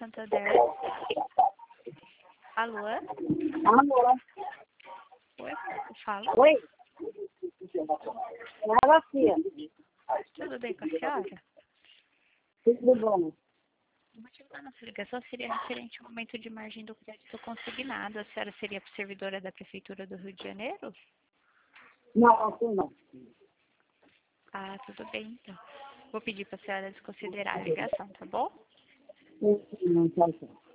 Santander. Alô? Alô? Oi, fala. Oi? Fala, filha. Tudo bem com a senhora? Tudo bom? O motivo da nossa ligação seria referente ao aumento de margem do crédito consignado. A senhora seria servidora da Prefeitura do Rio de Janeiro? Não, assim não. Ah, tudo bem, então. Vou pedir para a senhora desconsiderar a ligação, tá bom? Não, tchau, tchau.